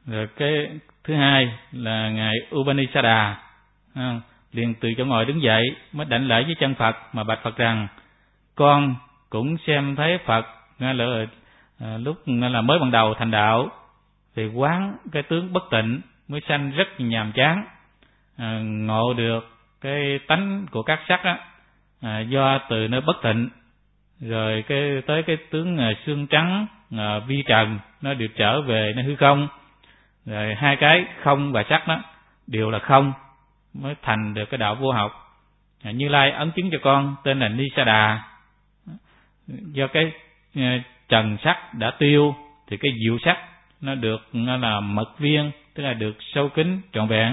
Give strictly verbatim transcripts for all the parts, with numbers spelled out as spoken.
Rồi cái thứ hai là ngài Upanishada, à, liền từ chỗ ngồi đứng dậy mới đảnh lễ với chân Phật mà bạch Phật rằng: con cũng xem thấy Phật ngay là à, lúc ngay là mới ban đầu thành đạo thì quán cái tướng bất tịnh mới sanh rất nhàm chán, à, ngộ được cái tánh của các sắc á, à, do từ nơi bất tịnh rồi cái tới cái tướng à, xương trắng à, vi trần nó đều trở về nơi hư không, rồi hai cái không và sắc đó đều là không mới thành được cái đạo vô học. à, Như Lai ấn chứng cho con tên là Nisada. Do cái à, trần sắc đã tiêu thì cái diệu sắc nó được nó là mật viên, tức là được sâu kín trọn vẹn.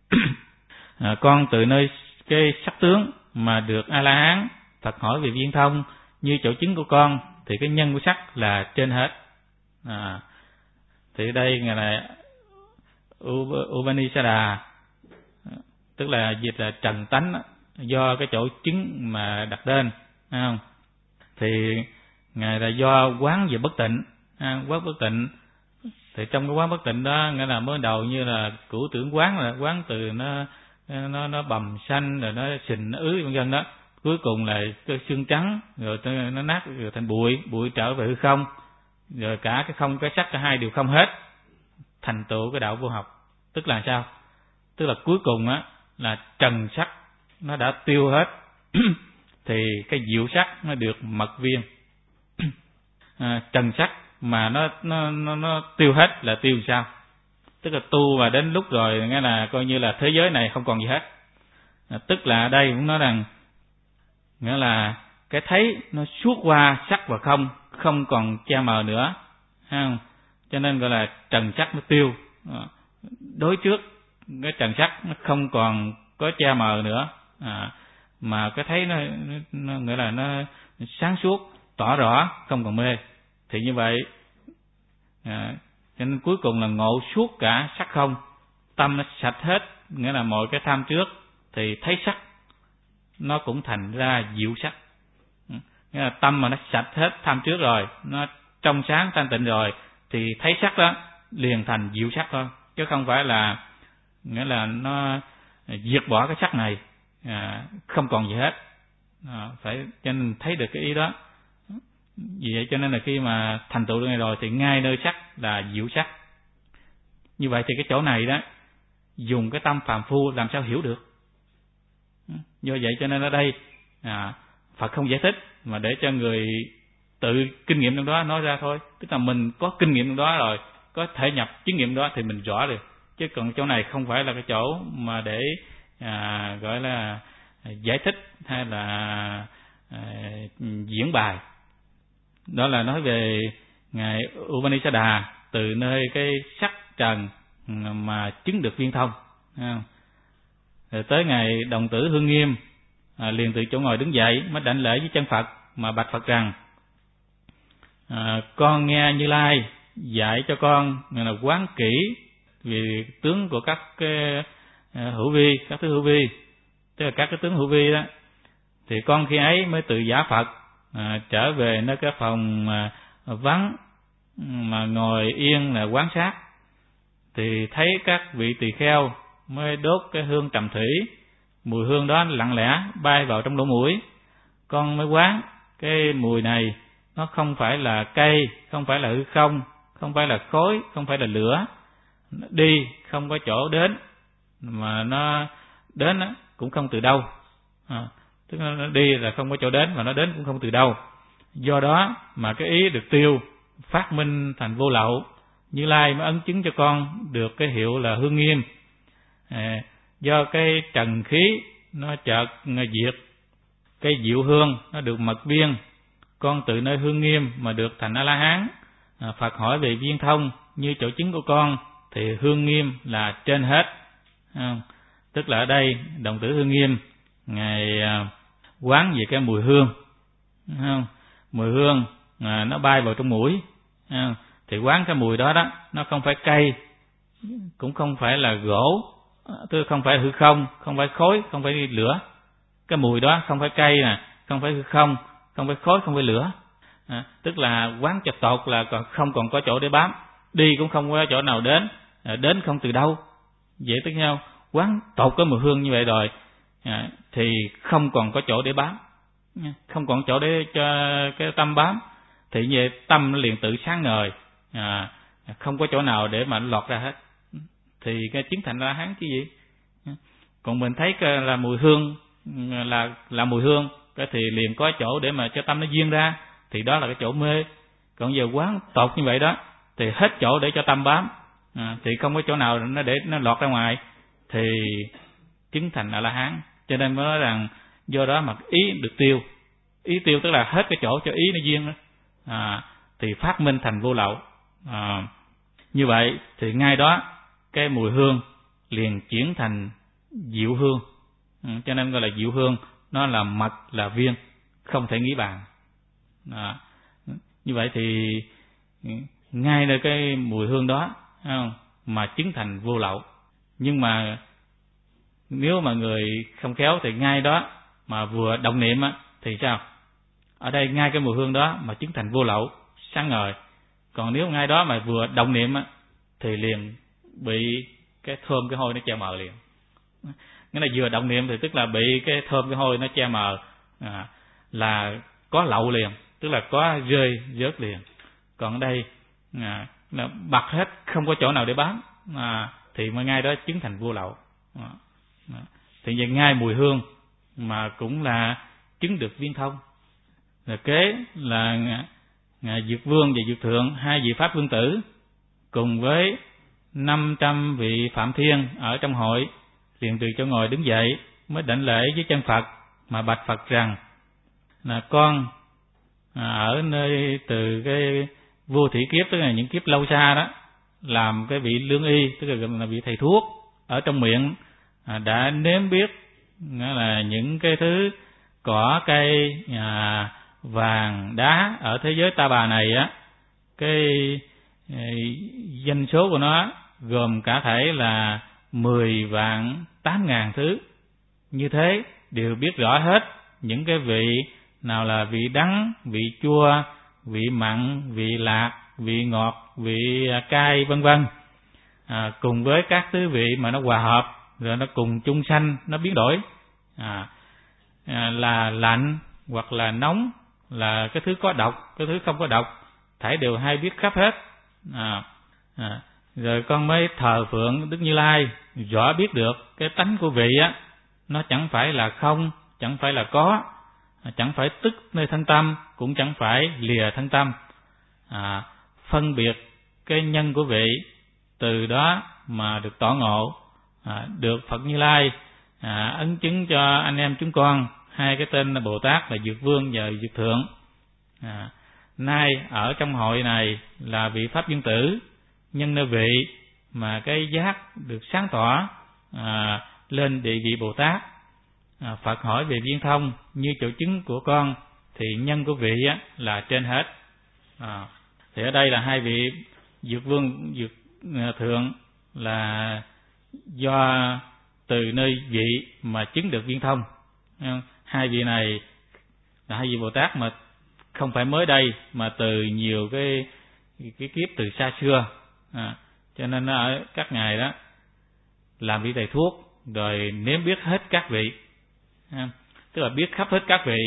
à, con từ nơi cái sắc tướng mà được A La Hán. Phật hỏi về viên thông như chỗ chứng của con thì cái nhân của sắc là trên hết. à, thì đây ngài là Upanishada, tức là dịch là trần tánh do cái chỗ chứng mà đặt tên, thấy không? Thì ngài là do quán về bất tịnh, à, quán bất tịnh. Thì trong cái quán bất tịnh đó nghĩa là mới đầu như là cửu tưởng quán, là quán từ nó nó nó bầm xanh rồi nó sình nó ứ vân vân đó, cuối cùng là cái xương trắng rồi nó nát rồi thành bụi, bụi trở về hư không, rồi cả cái không cái sắc cả hai đều không hết, thành tựu cái đạo vô học. Tức là sao? Tức là cuối cùng á là trần sắc nó đã tiêu hết thì cái diệu sắc nó được mật viên. à, trần sắc mà nó nó nó nó tiêu hết là tiêu sao? Tức là tu và đến lúc rồi nghĩa là coi như là thế giới này không còn gì hết. à, tức là ở đây cũng nói rằng nghĩa là cái thấy nó suốt qua sắc và không, không còn che mờ nữa, thấy không? Cho nên gọi là trần sắc nó tiêu. à, đối trước cái trần sắc nó không còn có che mờ nữa, à, mà cái thấy nó, nó nghĩa là nó sáng suốt tỏ rõ, không còn mê. Thì như vậy à, cho nên cuối cùng là ngộ suốt cả sắc không, tâm nó sạch hết, nghĩa là mọi cái tham trước thì thấy sắc nó cũng thành ra diệu sắc. Nghĩa là tâm mà nó sạch hết tham trước rồi, nó trong sáng thanh tịnh rồi thì thấy sắc đó liền thành diệu sắc thôi, chứ không phải là nghĩa là nó diệt bỏ cái sắc này, à, không còn gì hết. à, phải cho nên thấy được cái ý đó. Vì vậy cho nên là khi mà thành tựu được này rồi thì ngay nơi sắc là diệu sắc. Như vậy thì cái chỗ này đó dùng cái tâm phàm phu làm sao hiểu được. Do vậy cho nên ở đây à, Phật không giải thích mà để cho người tự kinh nghiệm trong đó nói ra thôi. Tức là mình có kinh nghiệm trong đó rồi, có thể nhập chứng nghiệm đó thì mình rõ được. Chứ còn chỗ này không phải là cái chỗ mà để à, gọi là giải thích hay là à, diễn bài. Đó là nói về ngài Upanishada từ nơi cái sắc trần mà chứng được viên thông. Rồi tới ngày đồng tử Hương Nghiêm à, liền từ chỗ ngồi đứng dậy mới đảnh lễ với chân Phật mà bạch Phật rằng: à, con nghe Như Lai dạy cho con là quán kỹ về tướng của các cái hữu vi, các thứ hữu vi, tức là các cái tướng hữu vi đó, thì con khi ấy mới từ giả Phật à, trở về nơi cái phòng mà vắng mà ngồi yên là quán sát, thì thấy các vị tỳ kheo mới đốt cái hương trầm thủy, mùi hương đó lặng lẽ bay vào trong lỗ mũi. Con mới quán cái mùi này nó không phải là cây, không phải là hư không, không phải là khói, không phải là lửa, nó đi không có chỗ đến, mà nó đến cũng không từ đâu, à, tức là nó đi là không có chỗ đến, mà nó đến cũng không từ đâu. Do đó mà cái ý được tiêu, phát minh thành vô lậu. Như Lai mới ấn chứng cho con được cái hiệu là Hương Nghiêm. à, do cái trần khí nó chợt diệt, cái diệu hương nó được mật viên, con từ nơi Hương Nghiêm mà được thành A La Hán. à, Phật hỏi về viên thông như chỗ chứng của con thì Hương Nghiêm là trên hết. à, tức là ở đây đồng tử Hương Nghiêm ngài à, quán về cái mùi hương, không? Mùi hương à, nó bay vào trong mũi, không? Thì quán cái mùi đó đó, nó không phải cây, cũng không phải là gỗ, tức không phải hư không, không phải khói, không phải lửa. Cái mùi đó không phải cây nè, không phải hư không, không phải khói, không phải lửa. à, tức là quán chặt tột là còn không còn có chỗ để bám, đi cũng không có chỗ nào đến, đến không từ đâu. Vậy tức nhau quán tột cái mùi hương như vậy rồi à, thì không còn có chỗ để bám, không còn chỗ để cho cái tâm bám, thì như vậy tâm liền tự sáng ngời, à, không có chỗ nào để mà lọt ra hết, thì cái chứng thành La Hán chứ gì. Còn mình thấy là mùi hương là là mùi hương, cái thì liền có chỗ để mà cho tâm nó duyên ra, thì đó là cái chỗ mê. Còn giờ quán tột như vậy đó thì hết chỗ để cho tâm bám, à, thì không có chỗ nào nó để nó lọt ra ngoài, thì chứng thành A La Hán. Cho nên mới nói rằng do đó mà ý được tiêu, ý tiêu tức là hết cái chỗ cho ý nó duyên đó, à, thì phát minh thành vô lậu. À, như vậy thì ngay đó cái mùi hương liền chuyển thành diệu hương, ừ, cho nên gọi là diệu hương, nó là mật là viên, không thể nghĩ bàn. À, như vậy thì ngay nơi cái mùi hương đó không, mà chứng thành vô lậu. Nhưng mà nếu mà người không khéo thì ngay đó mà vừa động niệm á, thì sao? Ở đây ngay cái mùi hương đó mà chứng thành vô lậu, sáng ngời. Còn nếu ngay đó mà vừa động niệm á, thì liền bị cái thơm cái hôi nó che mờ liền. Nghĩa là vừa động niệm thì tức là bị cái thơm cái hôi nó che mờ, à, là có lậu liền, tức là có rơi rớt liền. Còn ở đây à, là bật hết, không có chỗ nào để bám, à, thì mới ngay đó chứng thành vô lậu. À, à. Thì vậy ngay mùi hương mà cũng là chứng được viên thông. Rồi kế là à, Dược Vương và Dược Thượng, hai vị Pháp Vương Tử cùng với năm trăm vị Phạm Thiên ở trong hội liền từ chỗ ngồi đứng dậy, mới đảnh lễ với chân Phật mà bạch Phật rằng là con à, ở nơi từ cái vô thủy kiếp, tức là những kiếp lâu xa đó, làm cái vị lương y, tức là là vị thầy thuốc ở trong miệng, à, đã nếm biết nghĩa là những cái thứ cỏ cây à, vàng đá ở thế giới Ta Bà này á, cái danh số của nó gồm cả thể là mười vạn tám ngàn thứ. Như thế đều biết rõ hết những cái vị nào là vị đắng, vị chua, vị mặn, vị lạc, vị ngọt, vị cay, vân vân. À, cùng với các thứ vị mà nó hòa hợp rồi nó cùng chung sanh, nó biến đổi, à, à, là lạnh hoặc là nóng, là cái thứ có độc, cái thứ không có độc, thảy đều hay biết khắp hết. À, à, rồi con mới thờ phượng Đức Như Lai, rõ biết được cái tánh của vị á, nó chẳng phải là không, chẳng phải là có, chẳng phải tức nơi thân tâm, cũng chẳng phải lìa thân tâm. À, phân biệt cái nhân của vị, từ đó mà được tỏ ngộ, à, được Phật Như Lai à, ấn chứng cho anh em chúng con hai cái tên là Bồ Tát là Dược Vương và Dược Thượng. À, nay ở trong hội này là vị Pháp Vương Tử, nhân nơi vị mà cái giác được sáng tỏ à, lên địa vị Bồ Tát. À, Phật hỏi về viên thông như chỗ chứng của con, thì nhân của vị á, là trên hết. À, thì ở đây là hai vị Dược Vương Dược Thượng là do từ nơi vị mà chứng được viên thông. Hai vị này là hai vị Bồ Tát mà không phải mới đây, mà từ nhiều cái cái kiếp từ xa xưa. À, cho nên ở các ngài đó làm vị thầy thuốc rồi nếm biết hết các vị, à, tức là biết khắp hết các vị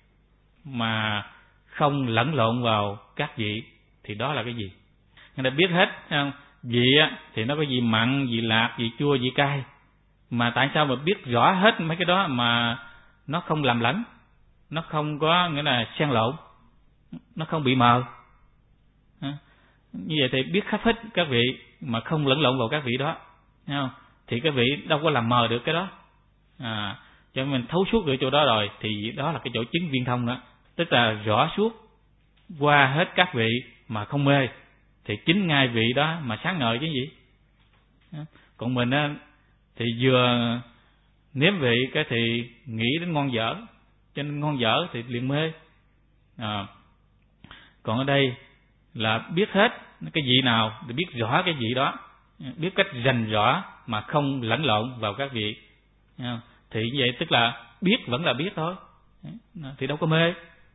mà không lẫn lộn vào các vị, thì đó là cái gì? Người ta biết hết, không? Vị á, thì nó có vị mặn, vị lạc, vị chua, vị cay, mà tại sao mà biết rõ hết mấy cái đó mà nó không làm lẫn, nó không có nghĩa là xen lộn, nó không bị mờ. À, như vậy thì biết khắp hết các vị mà không lẫn lộn vào các vị đó, thấy không? Thì cái vị đâu có làm mờ được cái đó. À, cho mình thấu suốt được chỗ đó rồi, thì đó là cái chỗ chứng viên thông đó, tức là rõ suốt qua hết các vị mà không mê, thì chính ngay vị đó mà sáng ngời chứ gì. Còn mình á, thì vừa nếm vị cái thì nghĩ đến ngon dở, cho nên ngon dở thì liền mê. À, còn ở đây là biết hết cái vị nào để biết rõ cái vị đó, biết cách rành rõ mà không lẫn lộn vào các vị. Thì như vậy tức là biết vẫn là biết thôi, thì đâu có mê,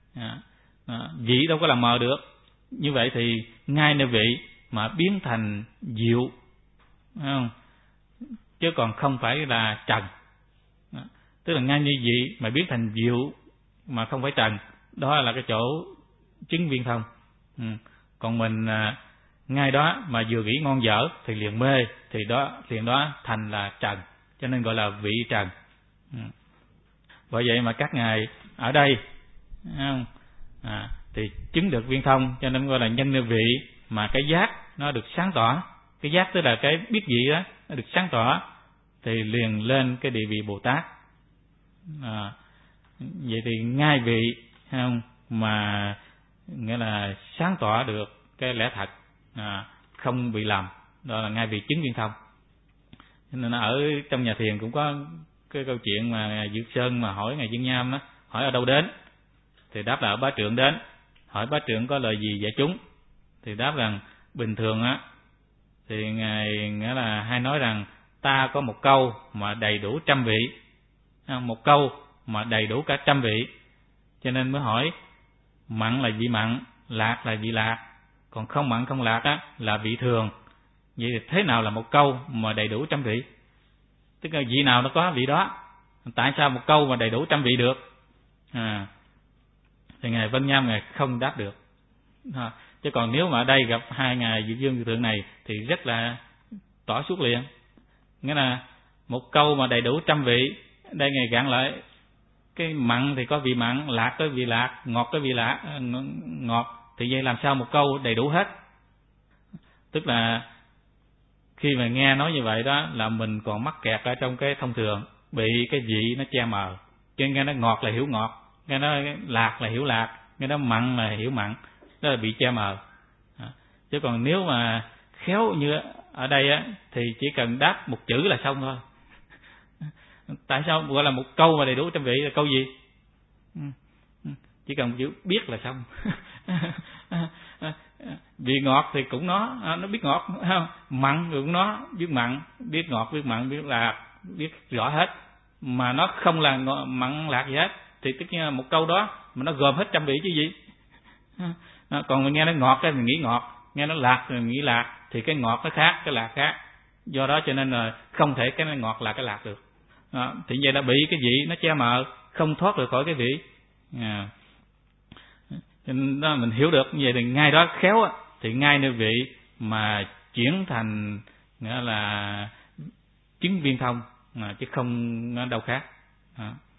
vị đâu có làm mờ được. Như vậy thì ngay nơi vị mà biến thành diệu, phải không? Chứ còn không phải là trần. Tức là ngay như vị mà biến thành diệu mà không phải trần, đó là cái chỗ chứng viên thông. Ừ. Còn mình à, ngay đó mà vừa nghĩ ngon dở thì liền mê, thì đó liền đó thành là trần, cho nên gọi là vị trần. Ừ. Bởi vậy mà các ngài ở đây không? À, thì chứng được viên thông, cho nên gọi là nhân nơi vị mà cái giác nó được sáng tỏ. Cái giác tức là cái biết vị đó nó được sáng tỏ, thì liền lên cái địa vị Bồ Tát. À, vậy thì ngay vị không mà nghĩa là sáng tỏ được cái lẽ thật, à, không bị lầm, đó là ngay vị chứng viên thông. Cho nên ở trong nhà thiền cũng có cái câu chuyện mà Ngài Dược Sơn mà hỏi Ngài Viên Nham đó, hỏi ở đâu đến, thì đáp là ở Bá Trượng đến. Hỏi Bá Trượng có lời gì dạy chúng, thì đáp rằng bình thường á thì Ngài nghĩa là hay nói rằng ta có một câu mà đầy đủ trăm vị, một câu mà đầy đủ cả trăm vị, cho nên mới hỏi mặn là vị mặn, lạc là vị lạc, còn không mặn không lạc á là vị thường. Vậy thì thế nào là một câu mà đầy đủ trăm vị? Tức là vị nào nó có vị đó, tại sao một câu mà đầy đủ trăm vị được? À, thì Ngài Vân Nham Ngài không đáp được. À, chứ còn nếu mà ở đây gặp hai Ngài Diệu Dương Diệu Thượng này thì rất là tỏ suốt liền. Nghĩa là một câu mà đầy đủ trăm vị, đây Ngài gạn lại cái mặn thì có vị mặn, lạc có vị lạc, ngọt có vị lạc, ngọt, thì vậy làm sao một câu đầy đủ hết? Tức là khi mà nghe nói như vậy đó là mình còn mắc kẹt ở trong cái thông thường, bị cái vị nó che mờ. Cho nên nghe nó ngọt là hiểu ngọt, nghe nó lạc là hiểu lạc, nghe nó mặn là hiểu mặn, đó là bị che mờ. À, chứ còn nếu mà khéo như ở đây á thì chỉ cần đáp một chữ là xong thôi. Tại sao gọi là một câu mà đầy đủ trăm vị là câu gì? Chỉ cần một chữ biết là xong. Vị ngọt thì cũng nó nó biết ngọt, không? Mặn cũng nó biết mặn, biết ngọt biết mặn biết lạc, biết rõ hết, mà nó không là mặn lạc gì hết, thì tất nhiên là một câu đó mà nó gồm hết trăm vị chứ gì. Còn mình nghe nó ngọt cái mình nghĩ ngọt, nghe nó lạc thì mình nghĩ lạc, thì cái ngọt nó khác, cái lạc khác. Do đó cho nên là không thể cái ngọt là cái lạc được. Đó, thì vậy đã bị cái vị nó che mờ, không thoát được khỏi cái vị. À, cho nên đó mình hiểu được như vậy thì ngay đó khéo á, thì ngay nơi vị mà chuyển thành nghĩa là chứng viên thông, à, chứ không đâu khác. À.